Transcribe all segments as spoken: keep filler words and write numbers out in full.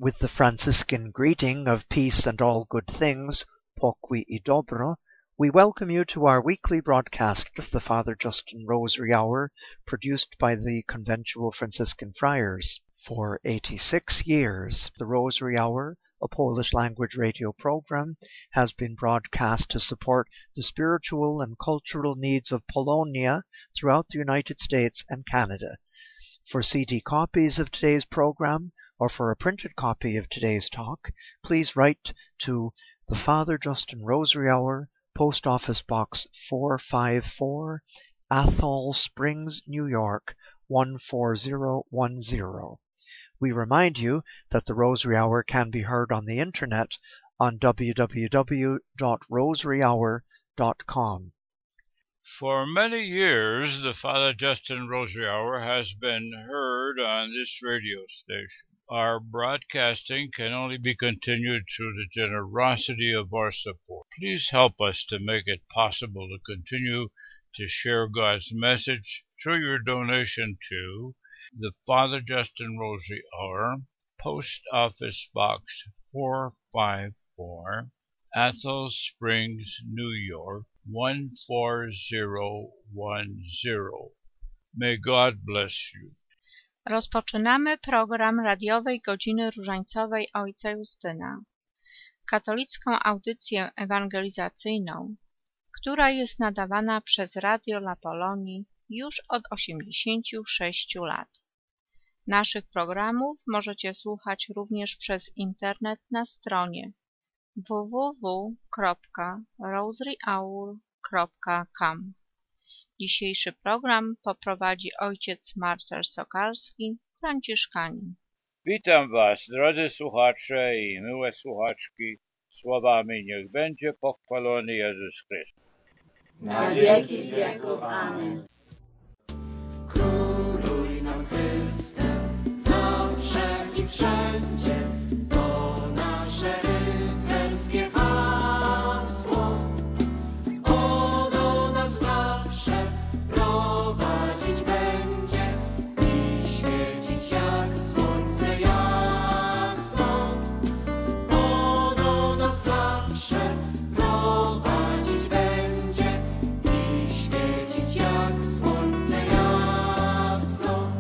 With the Franciscan greeting of peace and all good things, pokój i dobro, we welcome you to our weekly broadcast of the Father Justin Rosary Hour, produced by the Conventual Franciscan Friars. For eighty-six years, the Rosary Hour, a Polish-language radio program, has been broadcast to support the spiritual and cultural needs of Polonia throughout the United States and Canada. For C D copies of today's program, or for a printed copy of today's talk, please write to the Father Justin Rosary Hour, Post Office Box four five four, Athol Springs, New York, one four zero one zero. We remind you that the Rosary Hour can be heard on the internet on w w w dot rosary hour dot com. For many years, the Father Justin Rosary Hour has been heard on this radio station. Our broadcasting can only be continued through the generosity of our support. Please help us to make it possible to continue to share God's message through your donation to the Father Justin Rosary Hour, Post Office Box four five four, Athol Springs, New York, one four zero one zero. May God bless you. Rozpoczynamy program radiowej Godziny Różańcowej Ojca Justyna, katolicką audycję ewangelizacyjną, która jest nadawana przez Radio La Polonii już od osiemdziesięciu sześciu lat. Naszych programów możecie słuchać również przez internet na stronie w w w kropka rosary hour kropka com. Dzisiejszy program poprowadzi ojciec Marcel Sokalski, franciszkanin. Witam Was, drodzy słuchacze i miłe słuchaczki, słowami niech będzie pochwalony Jezus Chrystus. Na wieki wieków. Amen. Króluj nam Chryste, zawsze i wszędzie, to nasze rycerskie hasło. Ono nas zawsze prowadzić będzie i świecić jak słońce jasno. Ono nas zawsze prowadzić będzie i świecić jak słońce jasno.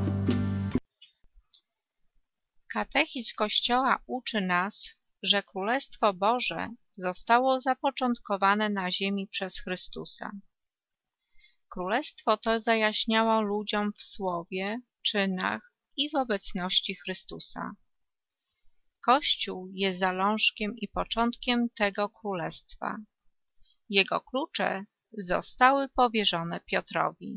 Katechizm Kościoła uczy nas, że Królestwo Boże zostało zapoczątkowane na ziemi przez Chrystusa. Królestwo to zajaśniało ludziom w słowie, czynach i w obecności Chrystusa. Kościół jest zalążkiem i początkiem tego królestwa. Jego klucze zostały powierzone Piotrowi.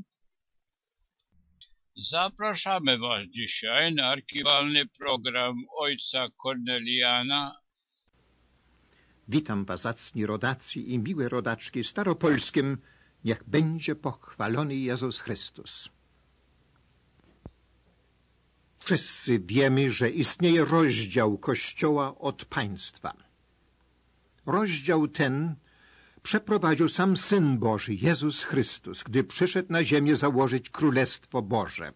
Zapraszamy Was dzisiaj na archiwalny program ojca Korneliana. Witam Was, zacni rodacy i miłe rodaczki staropolskim, niech będzie pochwalony Jezus Chrystus. Wszyscy wiemy, że istnieje rozdział Kościoła od państwa. Rozdział ten przeprowadził sam Syn Boży, Jezus Chrystus, gdy przyszedł na ziemię założyć Królestwo Boże.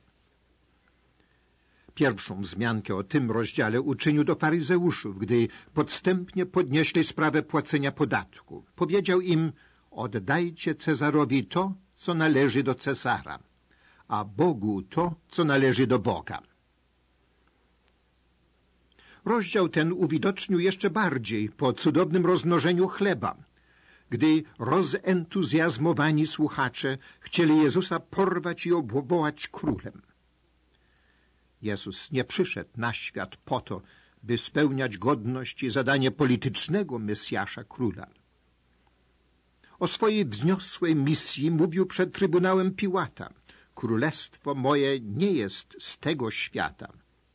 Pierwszą wzmiankę o tym rozdziale uczynił do faryzeuszów, gdy podstępnie podnieśli sprawę płacenia podatku. Powiedział im: oddajcie Cezarowi to, co należy do Cezara, a Bogu to, co należy do Boga. Rozdział ten uwidocznił jeszcze bardziej po cudownym rozmnożeniu chleba, gdy rozentuzjazmowani słuchacze chcieli Jezusa porwać i obwołać królem. Jezus nie przyszedł na świat po to, by spełniać godność i zadanie politycznego Mesjasza króla. O swojej wzniosłej misji mówił przed Trybunałem Piłata: królestwo moje nie jest z tego świata.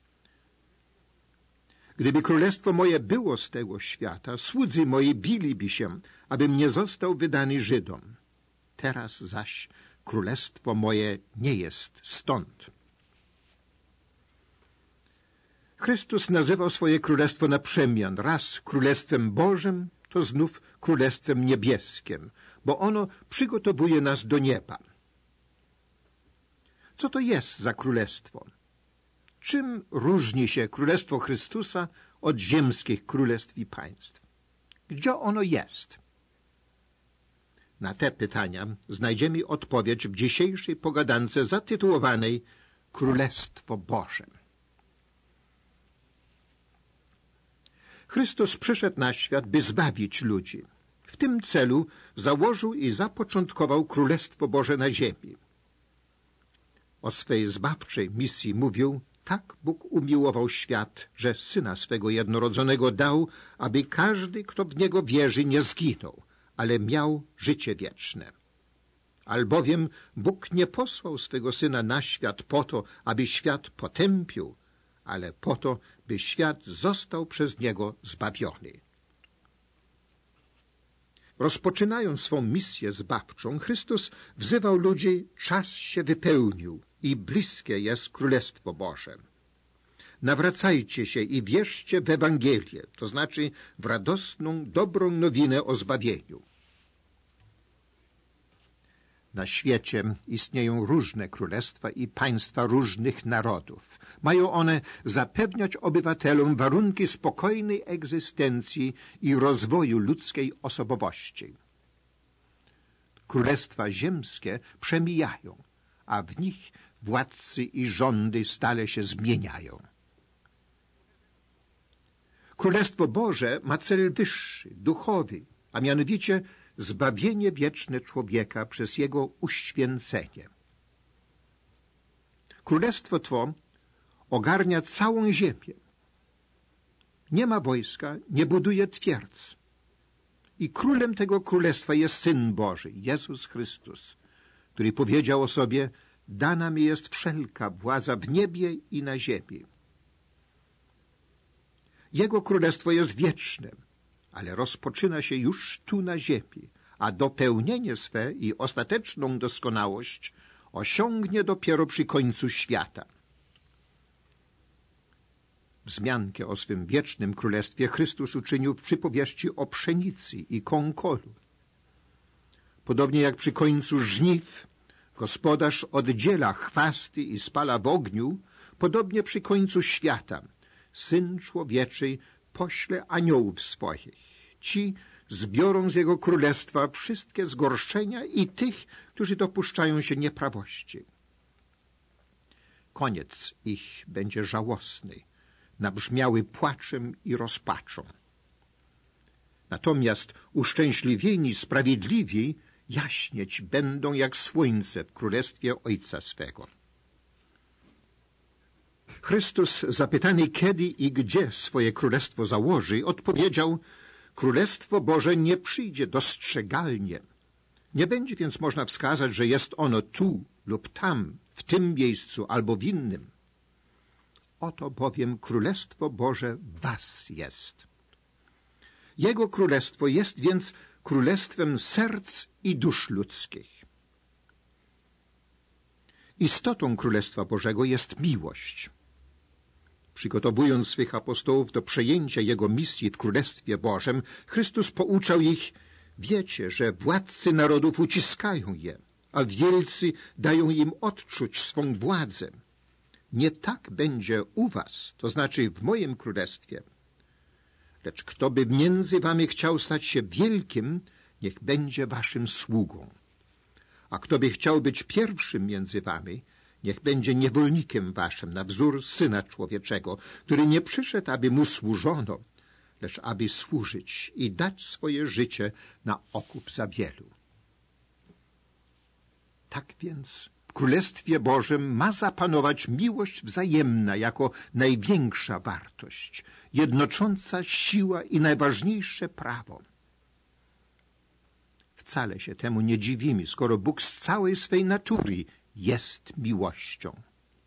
Gdyby królestwo moje było z tego świata, słudzy moi biliby się, abym nie został wydany Żydom. Teraz zaś królestwo moje nie jest stąd. Chrystus nazywał swoje królestwo na przemian raz królestwem Bożym, to znów królestwem niebieskim, bo ono przygotowuje nas do nieba. Co to jest za królestwo? Czym różni się Królestwo Chrystusa od ziemskich królestw i państw? Gdzie ono jest? Na te pytania znajdziemy odpowiedź w dzisiejszej pogadance zatytułowanej Królestwo Boże. Chrystus przyszedł na świat, by zbawić ludzi. W tym celu założył i zapoczątkował Królestwo Boże na ziemi. O swej zbawczej misji mówił: tak Bóg umiłował świat, że Syna swego jednorodzonego dał, aby każdy, kto w Niego wierzy, nie zginął, ale miał życie wieczne. Albowiem Bóg nie posłał swego Syna na świat po to, aby świat potępił, ale po to, by świat został przez Niego zbawiony. Rozpoczynając swą misję zbawczą, Chrystus wzywał ludzi: czas się wypełnił i bliskie jest Królestwo Boże. Nawracajcie się i wierzcie w Ewangelię, to znaczy w radosną, dobrą nowinę o zbawieniu. Na świecie istnieją różne królestwa i państwa różnych narodów. Mają one zapewniać obywatelom warunki spokojnej egzystencji i rozwoju ludzkiej osobowości. Królestwa ziemskie przemijają, a w nich władcy i rządy stale się zmieniają. Królestwo Boże ma cel wyższy, duchowy, a mianowicie zbawienie wieczne człowieka przez jego uświęcenie. Królestwo to ogarnia całą ziemię. Nie ma wojska, nie buduje twierdz. I królem tego królestwa jest Syn Boży, Jezus Chrystus, który powiedział o sobie: dana mi jest wszelka władza w niebie i na ziemi. Jego królestwo jest wieczne, ale rozpoczyna się już tu na ziemi, a dopełnienie swe i ostateczną doskonałość osiągnie dopiero przy końcu świata. Wzmiankę o swym wiecznym królestwie Chrystus uczynił w przypowieści o pszenicy i konkolu. Podobnie jak przy końcu żniw gospodarz oddziela chwasty i spala w ogniu, podobnie przy końcu świata Syn Człowieczy pośle aniołów swoich. Ci zbiorą z Jego królestwa wszystkie zgorszenia i tych, którzy dopuszczają się nieprawości. Koniec ich będzie żałosny, nabrzmiały płaczem i rozpaczą. Natomiast uszczęśliwieni, sprawiedliwi jaśnieć będą jak słońce w królestwie Ojca swego. Chrystus, zapytany kiedy i gdzie swoje królestwo założy, odpowiedział: Królestwo Boże nie przyjdzie dostrzegalnie. Nie będzie więc można wskazać, że jest ono tu lub tam, w tym miejscu albo w innym. Oto bowiem Królestwo Boże w was jest. Jego królestwo jest więc królestwem serc i dusz ludzkich. Istotą Królestwa Bożego jest miłość. Przygotowując swych apostołów do przejęcia Jego misji w Królestwie Bożym, Chrystus pouczał ich: wiecie, że władcy narodów uciskają je, a wielcy dają im odczuć swą władzę. Nie tak będzie u was, to znaczy w moim królestwie. Lecz kto by między wami chciał stać się wielkim, niech będzie waszym sługą. A kto by chciał być pierwszym między wami, niech będzie niewolnikiem waszym na wzór Syna Człowieczego, który nie przyszedł, aby mu służono, lecz aby służyć i dać swoje życie na okup za wielu. Tak więc w Królestwie Bożym ma zapanować miłość wzajemna jako największa wartość, jednocząca siła i najważniejsze prawo. Wcale się temu nie dziwimy, skoro Bóg z całej swej natury jest miłością.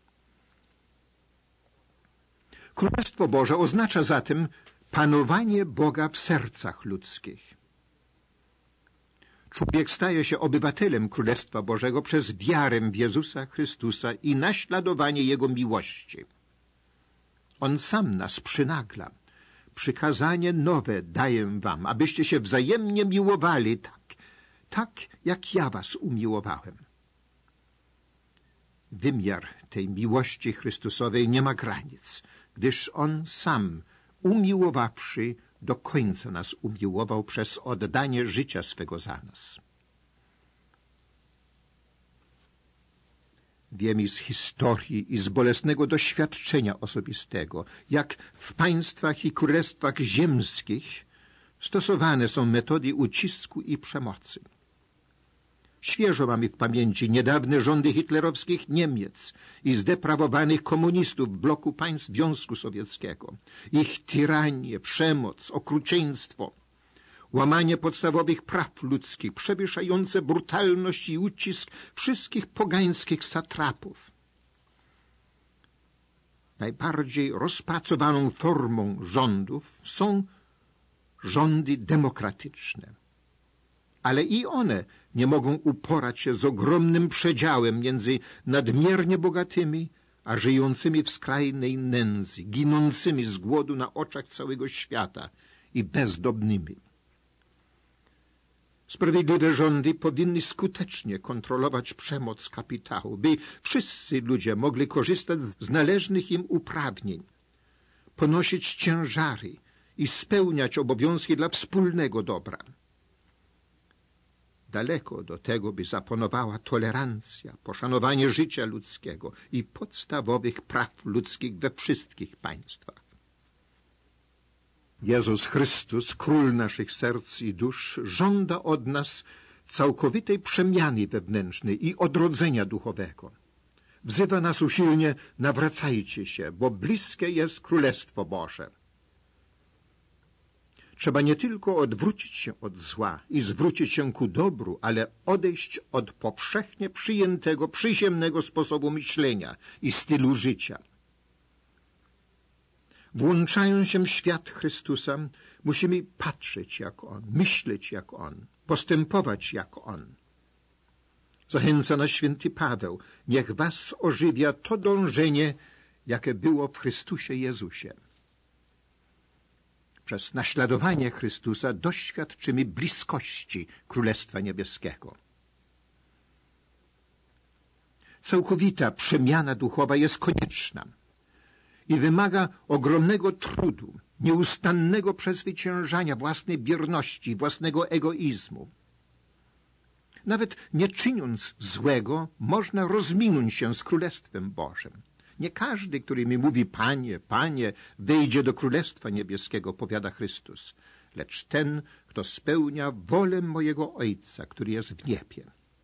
Królestwo Boże oznacza zatem panowanie Boga w sercach ludzkich. Człowiek staje się obywatelem Królestwa Bożego przez wiarę w Jezusa Chrystusa i naśladowanie Jego miłości. On sam nas przynagla. Przykazanie nowe daję wam, abyście się wzajemnie miłowali tak, tak jak ja was umiłowałem. Wymiar tej miłości Chrystusowej nie ma granic, gdyż On sam, umiłowawszy, do końca nas umiłował przez oddanie życia swego za nas. Wiemy z historii i z bolesnego doświadczenia osobistego, jak w państwach i królestwach ziemskich stosowane są metody ucisku i przemocy. Świeżo mamy w pamięci niedawne rządy hitlerowskich Niemiec i zdeprawowanych komunistów bloku państw Związku Sowieckiego. Ich tyranię, przemoc, okrucieństwo, łamanie podstawowych praw ludzkich, przewyższające brutalność i ucisk wszystkich pogańskich satrapów. Najbardziej rozpracowaną formą rządów są rządy demokratyczne. Ale i one nie mogą uporać się z ogromnym przedziałem między nadmiernie bogatymi, a żyjącymi w skrajnej nędzy, ginącymi z głodu na oczach całego świata i bezdomnymi. Sprawiedliwe rządy powinny skutecznie kontrolować przemoc kapitału, by wszyscy ludzie mogli korzystać z należnych im uprawnień, ponosić ciężary i spełniać obowiązki dla wspólnego dobra. Daleko do tego, by zapanowała tolerancja, poszanowanie życia ludzkiego i podstawowych praw ludzkich we wszystkich państwach. Jezus Chrystus, Król naszych serc i dusz, żąda od nas całkowitej przemiany wewnętrznej i odrodzenia duchowego. Wzywa nas usilnie: nawracajcie się, bo bliskie jest Królestwo Boże. Trzeba nie tylko odwrócić się od zła i zwrócić się ku dobru, ale odejść od powszechnie przyjętego, przyziemnego sposobu myślenia i stylu życia. Włączając się w świat Chrystusa, musimy patrzeć jak On, myśleć jak On, postępować jak On. Zachęca nas święty Paweł: niech was ożywia to dążenie, jakie było w Chrystusie Jezusie. Przez naśladowanie Chrystusa doświadczymy bliskości Królestwa Niebieskiego. Całkowita przemiana duchowa jest konieczna i wymaga ogromnego trudu, nieustannego przezwyciężania własnej bierności, własnego egoizmu. Nawet nie czyniąc złego, można rozminąć się z Królestwem Bożym. Nie każdy, który mi mówi: Panie, Panie, wejdzie do Królestwa Niebieskiego, powiada Chrystus, lecz ten, kto spełnia wolę mojego Ojca, który jest w niebie.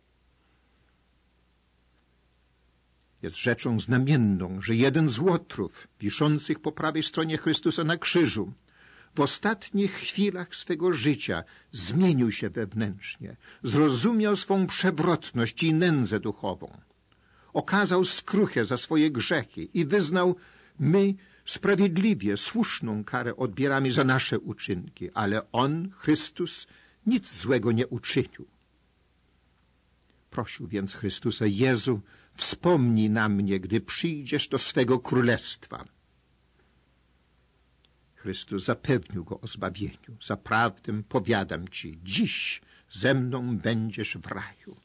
Jest rzeczą znamienną, że jeden z łotrów wiszących po prawej stronie Chrystusa na krzyżu w ostatnich chwilach swego życia zmienił się wewnętrznie, zrozumiał swą przewrotność i nędzę duchową. Okazał skruchę za swoje grzechy i wyznał: my sprawiedliwie, słuszną karę odbieramy za nasze uczynki, ale On, Chrystus, nic złego nie uczynił. Prosił więc Chrystusa: Jezu, wspomnij na mnie, gdy przyjdziesz do swego królestwa. Chrystus zapewnił go o zbawieniu. Zaprawdę powiadam ci, dziś ze mną będziesz w raju.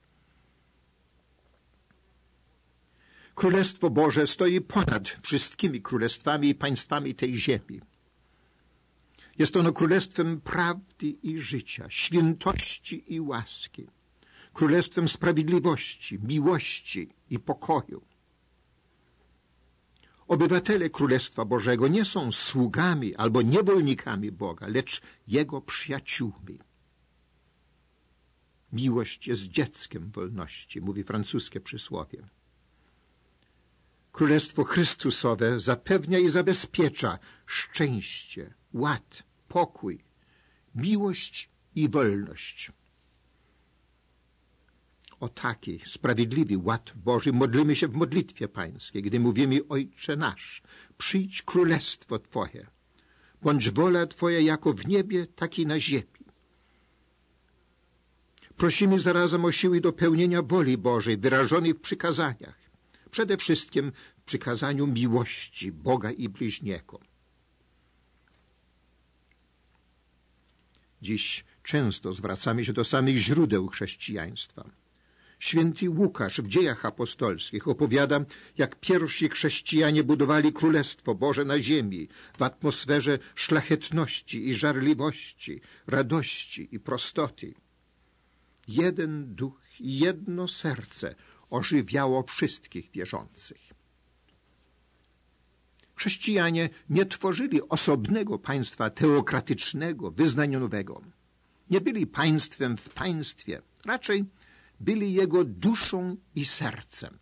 Królestwo Boże stoi ponad wszystkimi królestwami i państwami tej ziemi. Jest ono królestwem prawdy i życia, świętości i łaski, królestwem sprawiedliwości, miłości i pokoju. Obywatele Królestwa Bożego nie są sługami albo niewolnikami Boga, lecz Jego przyjaciółmi. Miłość jest dzieckiem wolności, mówi francuskie przysłowie. Królestwo Chrystusowe zapewnia i zabezpiecza szczęście, ład, pokój, miłość i wolność. O taki sprawiedliwy ład Boży modlimy się w modlitwie pańskiej, gdy mówimy: Ojcze nasz, przyjdź królestwo Twoje, bądź wola Twoja jako w niebie, tak i na ziemi. Prosimy zarazem o siły do pełnienia woli Bożej wyrażonej w przykazaniach, przede wszystkim w przykazaniu miłości Boga i bliźniego. Dziś często zwracamy się do samych źródeł chrześcijaństwa. Święty Łukasz w Dziejach Apostolskich opowiada, jak pierwsi chrześcijanie budowali Królestwo Boże na ziemi w atmosferze szlachetności i żarliwości, radości i prostoty. Jeden duch i jedno serce ożywiało wszystkich wierzących. Chrześcijanie nie tworzyli osobnego państwa teokratycznego, wyznaniowego. Nie byli państwem w państwie, raczej byli jego duszą i sercem.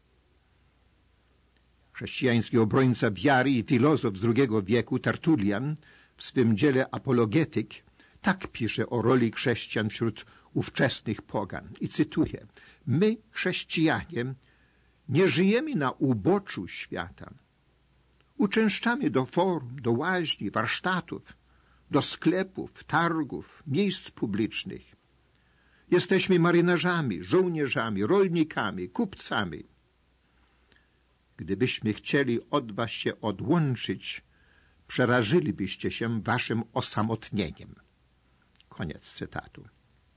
Chrześcijański obrońca wiary i filozof z drugiego wieku, Tertulian, w swym dziele Apologetyk, tak pisze o roli chrześcijan wśród ówczesnych pogan. I cytuję: my, chrześcijanie, nie żyjemy na uboczu świata. Uczęszczamy do forum, do łaźni, warsztatów, do sklepów, targów, miejsc publicznych. Jesteśmy marynarzami, żołnierzami, rolnikami, kupcami. Gdybyśmy chcieli od was się odłączyć, przerażylibyście się waszym osamotnieniem. Koniec cytatu.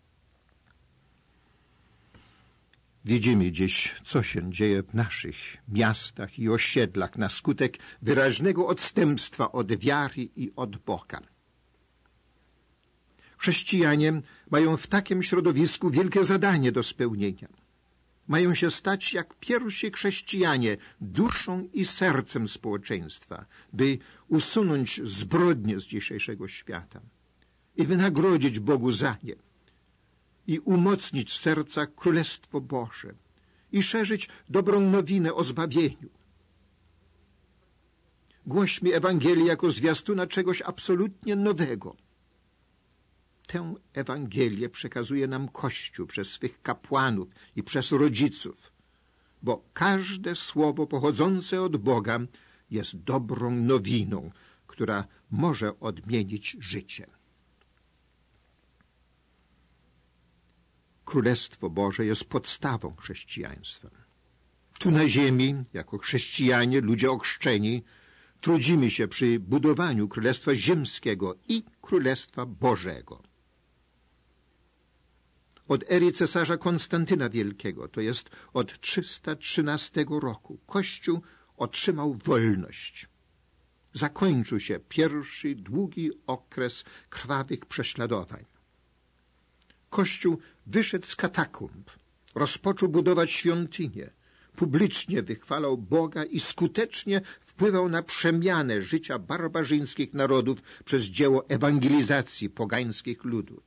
Widzimy dziś, co się dzieje w naszych miastach i osiedlach na skutek wyraźnego odstępstwa od wiary i od Boga. Chrześcijanie mają w takim środowisku wielkie zadanie do spełnienia. Mają się stać jak pierwsi chrześcijanie duszą i sercem społeczeństwa, by usunąć zbrodnie z dzisiejszego świata i wynagrodzić Bogu za nie, i umocnić w sercach Królestwo Boże i szerzyć dobrą nowinę o zbawieniu. Głośmy Ewangelię jako zwiastuna czegoś absolutnie nowego. Tę Ewangelię przekazuje nam Kościół przez swych kapłanów i przez rodziców, bo każde słowo pochodzące od Boga jest dobrą nowiną, która może odmienić życie. Królestwo Boże jest podstawą chrześcijaństwa. Tu na ziemi, jako chrześcijanie, ludzie ochrzczeni, trudzimy się przy budowaniu Królestwa Ziemskiego i Królestwa Bożego. Od ery cesarza Konstantyna Wielkiego, to jest od trzysta trzynastego roku, Kościół otrzymał wolność. Zakończył się pierwszy długi okres krwawych prześladowań. Kościół wyszedł z katakumb, rozpoczął budować świątynię, publicznie wychwalał Boga i skutecznie wpływał na przemianę życia barbarzyńskich narodów przez dzieło ewangelizacji pogańskich ludów.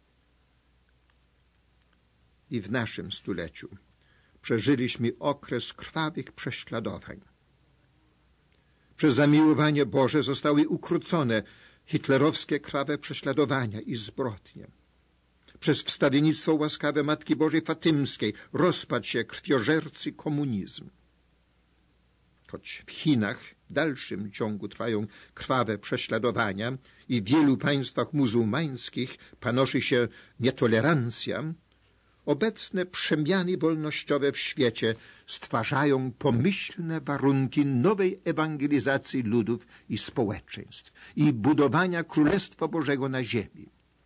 I w naszym stuleciu przeżyliśmy okres krwawych prześladowań. Przez zamiłowanie Boże zostały ukrócone hitlerowskie krwawe prześladowania i zbrodnie. Przez wstawiennictwo łaskawe Matki Bożej Fatymskiej rozpadł się krwiożercy komunizm. Choć w Chinach w dalszym ciągu trwają krwawe prześladowania i w wielu państwach muzułmańskich panoszy się nietolerancja, obecne przemiany wolnościowe w świecie stwarzają pomyślne warunki nowej ewangelizacji ludów i społeczeństw i budowania Królestwa Bożego na ziemi.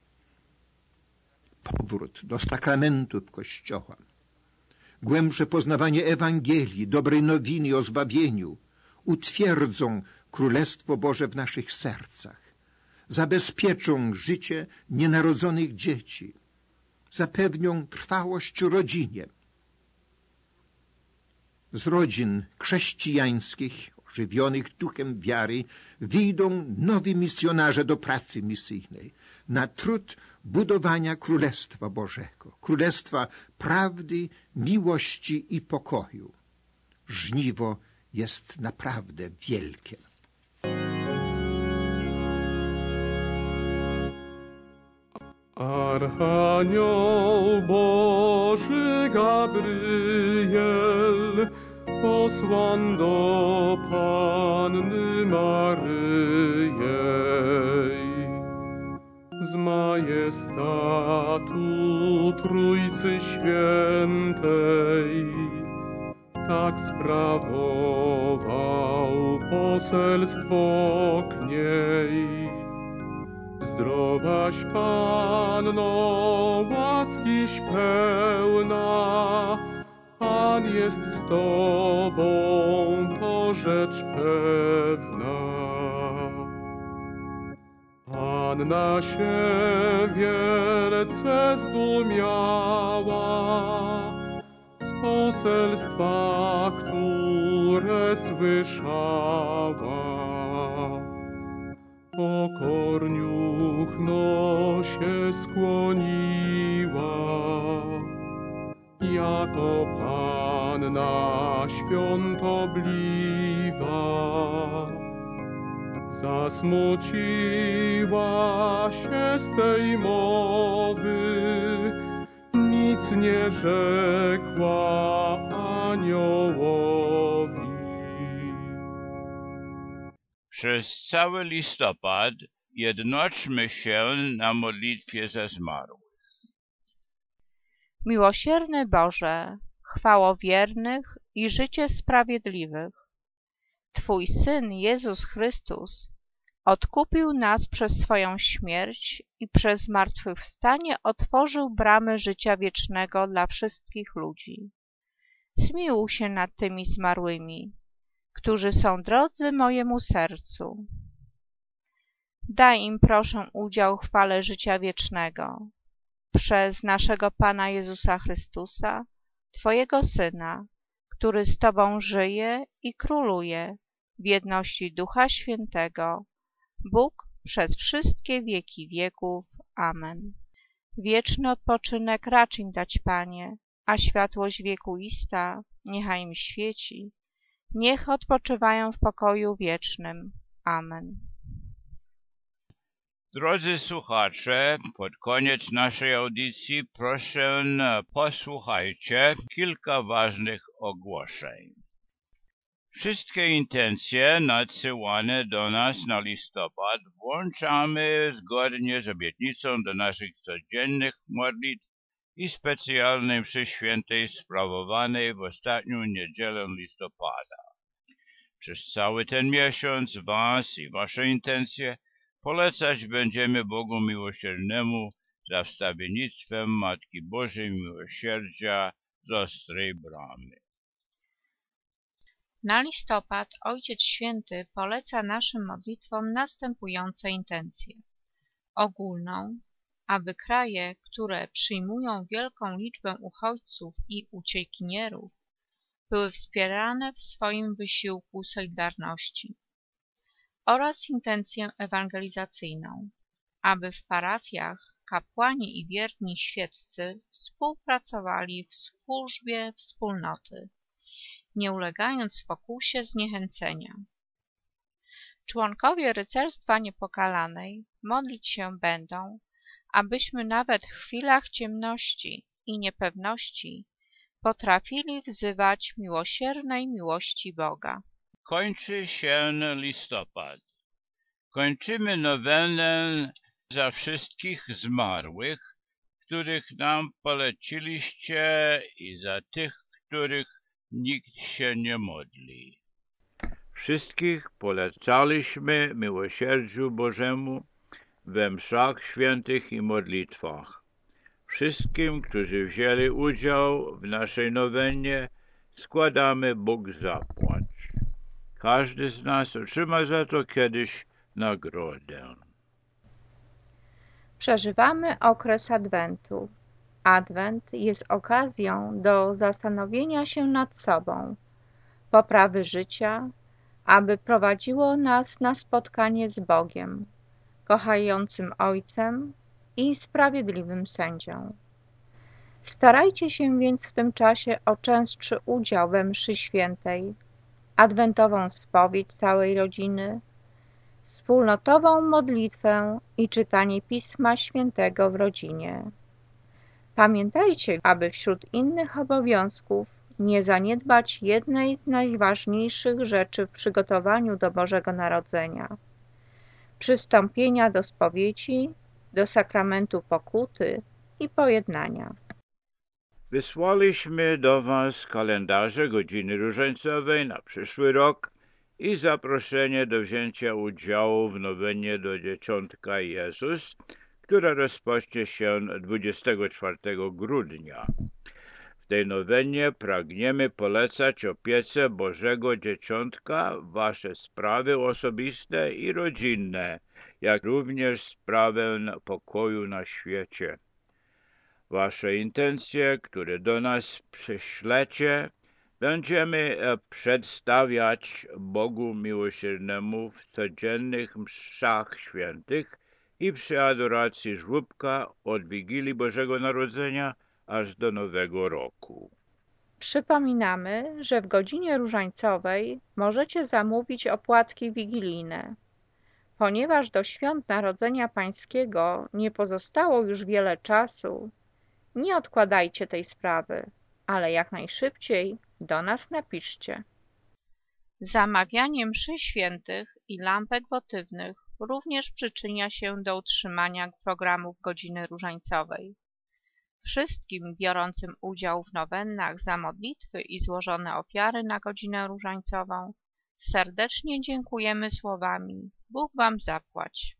Powrót do sakramentów Kościoła, głębsze poznawanie Ewangelii, dobrej nowiny o zbawieniu utwierdzą Królestwo Boże w naszych sercach, zabezpieczą życie nienarodzonych dzieci, zapewnią trwałość rodzinie. Z rodzin chrześcijańskich, ożywionych duchem wiary, wyjdą nowi misjonarze do pracy misyjnej, na trud budowania Królestwa Bożego, Królestwa prawdy, miłości i pokoju. Żniwo jest naprawdę wielkie. Archanioł Boży Gabriel, posłan do Panny Maryjej, z majestatu Trójcy Świętej, tak sprawował poselstwo k niej. Zdrowaś Panno, łaskiś pełna, Pan jest z Tobą, to rzecz pewna. Panna się wielce zdumiała z poselstwa, które słyszała. Pokorniuchno się skłoniła, jako Panna świątobliwa. Zasmuciła się z tej mowy, nic nie rzekła aniołowi. Przez cały listopad jednoczmy się na modlitwie za zmarłych. Miłosierny Boże, chwało wiernych i życie sprawiedliwych, Twój Syn Jezus Chrystus odkupił nas przez swoją śmierć i przez zmartwychwstanie otworzył bramy życia wiecznego dla wszystkich ludzi. Zmiłuj się nad tymi zmarłymi, którzy są drodzy mojemu sercu. Daj im, proszę, udział w chwale życia wiecznego przez naszego Pana Jezusa Chrystusa, Twojego Syna, który z Tobą żyje i króluje w jedności Ducha Świętego, Bóg przez wszystkie wieki wieków. Amen. Wieczny odpoczynek racz im dać, Panie, a światłość wiekuista niechaj im świeci. Niech odpoczywają w pokoju wiecznym. Amen. Drodzy słuchacze, pod koniec naszej audycji proszę posłuchajcie kilka ważnych ogłoszeń. Wszystkie intencje nadsyłane do nas na listopad włączamy zgodnie z obietnicą do naszych codziennych modlitw i specjalnej mszy świętej sprawowanej w ostatnią niedzielę listopada. Przez cały ten miesiąc Was i Wasze intencje polecać będziemy Bogu Miłosiernemu za wstawiennictwem Matki Bożej Miłosierdzia z Ostrej Bramy. Na listopad Ojciec Święty poleca naszym modlitwom następujące intencje. Ogólną, aby kraje, które przyjmują wielką liczbę uchodźców i uciekinierów, były wspierane w swoim wysiłku solidarności, oraz intencję ewangelizacyjną, aby w parafiach kapłani i wierni świeccy współpracowali w służbie wspólnoty, nie ulegając pokusie zniechęcenia. Członkowie Rycerstwa Niepokalanej modlić się będą, abyśmy nawet w chwilach ciemności i niepewności potrafili wzywać miłosiernej miłości Boga. Kończy się listopad. Kończymy nowenę za wszystkich zmarłych, których nam poleciliście, i za tych, których nikt się nie modli. Wszystkich polecaliśmy miłosierdziu Bożemu we mszach świętych i modlitwach. Wszystkim, którzy wzięli udział w naszej nowenie, składamy Bóg zapłać. Każdy z nas otrzyma za to kiedyś nagrodę. Przeżywamy okres Adwentu. Adwent jest okazją do zastanowienia się nad sobą, poprawy życia, aby prowadziło nas na spotkanie z Bogiem, kochającym Ojcem i sprawiedliwym Sędzią. Starajcie się więc w tym czasie o częstszy udział we mszy świętej, adwentową spowiedź całej rodziny, wspólnotową modlitwę i czytanie Pisma Świętego w rodzinie. Pamiętajcie, aby wśród innych obowiązków nie zaniedbać jednej z najważniejszych rzeczy w przygotowaniu do Bożego Narodzenia – przystąpienia do spowiedzi, do sakramentu pokuty i pojednania. Wysłaliśmy do Was kalendarze Godziny Różańcowej na przyszły rok i zaproszenie do wzięcia udziału w nowenie do Dzieciątka Jezus, która rozpocznie się dwudziestego czwartego grudnia. W tej nowenie pragniemy polecać opiece Bożego Dzieciątka wasze sprawy osobiste i rodzinne, jak również sprawę pokoju na świecie. Wasze intencje, które do nas przyślecie, będziemy przedstawiać Bogu Miłosiernemu w codziennych mszach świętych i przy adoracji żłóbka od Wigilii Bożego Narodzenia aż do Nowego Roku. Przypominamy, że w godzinie różańcowej możecie zamówić opłatki wigilijne. Ponieważ do świąt Narodzenia Pańskiego nie pozostało już wiele czasu, nie odkładajcie tej sprawy, ale jak najszybciej do nas napiszcie. Zamawianie mszy świętych i lampek wotywnych również przyczynia się do utrzymania programów godziny różańcowej. Wszystkim biorącym udział w nowennach za modlitwy i złożone ofiary na godzinę różańcową serdecznie dziękujemy słowami: Bóg wam zapłać.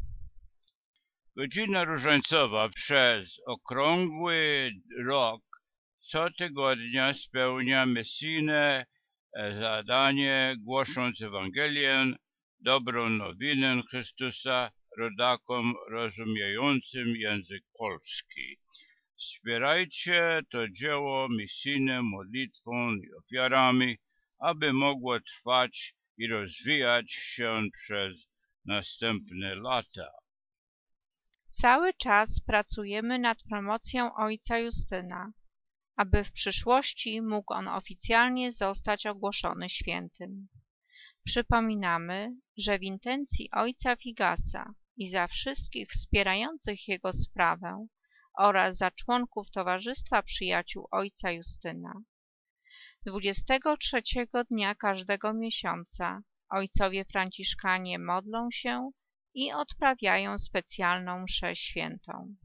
Godzina różańcowa przez okrągły rok co tygodnia spełnia misyjne zadanie, głosząc Ewangelię, dobrą nowinę Chrystusa rodakom rozumiejącym język polski. Wspierajcie to dzieło misyjne modlitwą i ofiarami, aby mogło trwać i rozwijać się przez następne lata. Cały czas pracujemy nad promocją ojca Justyna, aby w przyszłości mógł on oficjalnie zostać ogłoszony świętym. Przypominamy, że w intencji ojca Figasa i za wszystkich wspierających jego sprawę oraz za członków Towarzystwa Przyjaciół ojca Justyna dwudziestego trzeciego dnia każdego miesiąca ojcowie franciszkanie modlą się i odprawiają specjalną mszę świętą.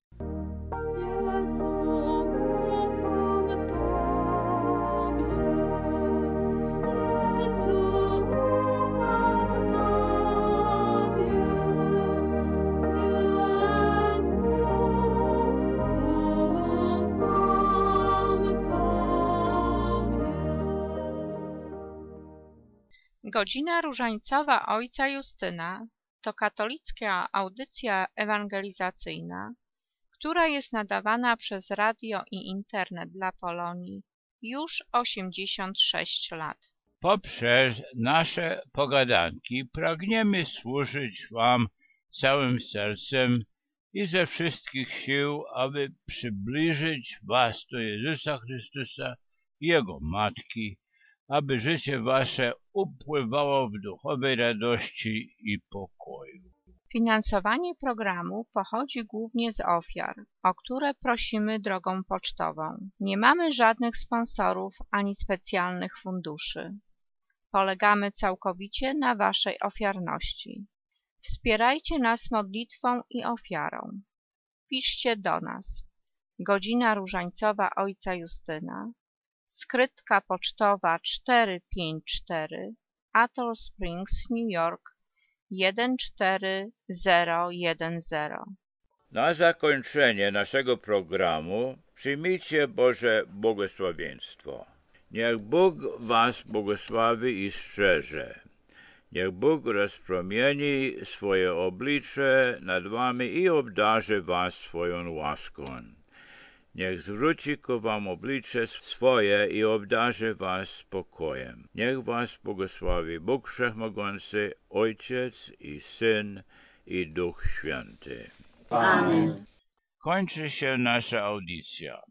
Godzina różańcowa ojca Justyna to katolicka audycja ewangelizacyjna, która jest nadawana przez radio i internet dla Polonii już osiemdziesiąt sześć lat. Poprzez nasze pogadanki pragniemy służyć wam całym sercem i ze wszystkich sił, aby przybliżyć was do Jezusa Chrystusa i Jego Matki, aby życie wasze upływało w duchowej radości i pokoju. Finansowanie programu pochodzi głównie z ofiar, o które prosimy drogą pocztową. Nie mamy żadnych sponsorów ani specjalnych funduszy. Polegamy całkowicie na waszej ofiarności. Wspierajcie nas modlitwą i ofiarą. Piszcie do nas. Godzina różańcowa ojca Justyna, skrytka pocztowa czterysta pięćdziesiąt cztery, Atoll Springs, New York jeden cztery zero jeden zero. Na zakończenie naszego programu przyjmijcie Boże błogosławieństwo. Niech Bóg was błogosławi i strzeże. Niech Bóg rozpromieni swoje oblicze nad wami i obdarzy was swoją łaską. Niech zwróci ku wam oblicze swoje i obdarzy was spokojem. Niech was błogosławi Bóg Wszechmogący, Ojciec i Syn i Duch Święty. Amen. Kończy się nasza audycja.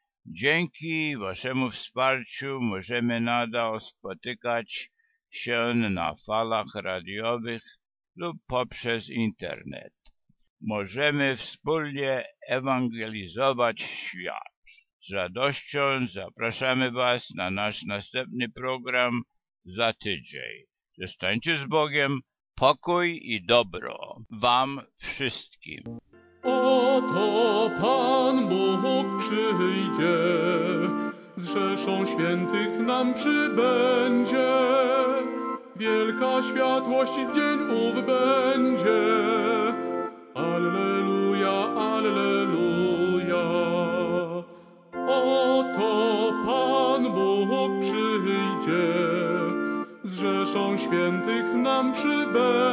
Dzięki waszemu wsparciu możemy nadal spotykać się na falach radiowych lub poprzez internet. Możemy wspólnie ewangelizować świat. Z radością zapraszamy was na nasz następny program za tydzień. Zostańcie z Bogiem, pokój i dobro wam wszystkim. Oto Pan Bóg przyjdzie, z rzeszą świętych nam przybędzie. wielka światłość w dzień ów będzie. Alleluja, alleluja. Oto Pan Bóg przyjdzie, z rzeszą świętych nam przybędzie.